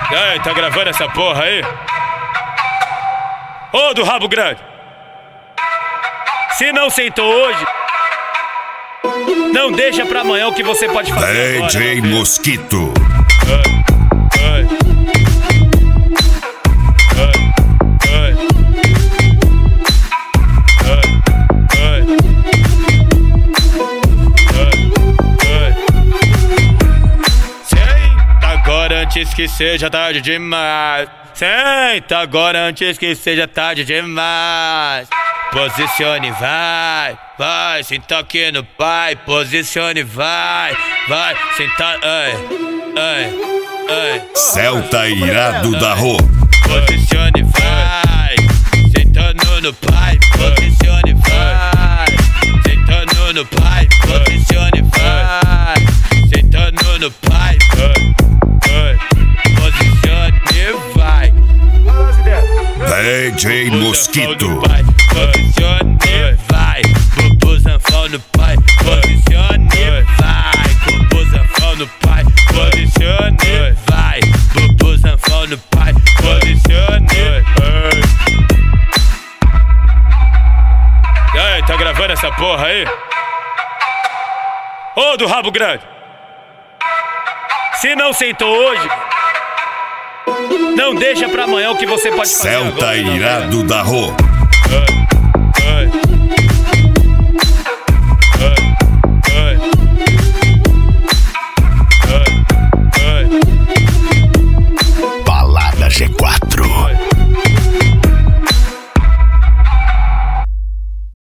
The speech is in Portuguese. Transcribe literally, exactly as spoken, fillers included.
E aí, tá gravando essa porra aí? Ô, do rabo grande! Se não sentou hoje, não deixa pra amanhã o que você pode fazer. D J agora, Mosquito. Ai, ai. Ai, ai. Ai, ai. Senta agora antes que seja tarde demais. Senta agora antes que seja tarde demais. Posicione, vai, vai, senta aqui no pai. Posicione, vai, vai, senta, ai, ai, ai. Celta irado da Rô. Posicione, vai, sentando no pai. Posicione, vai, sentando no pai. Posicione, vai, sentando no pai. Posicione, vai. D J Mosquito. Posicione, vai, bubu zanfão no pai. Posicione, vai, bubu zanfão no pai. Posicione, vai, bubu zanfão no pai. Posicione. E aí, tá gravando essa porra aí? Ô, do rabo grande! Se não sentou hoje, não deixa pra amanhã o que você pode fazer. Celta agora, irado da Rô. Ai.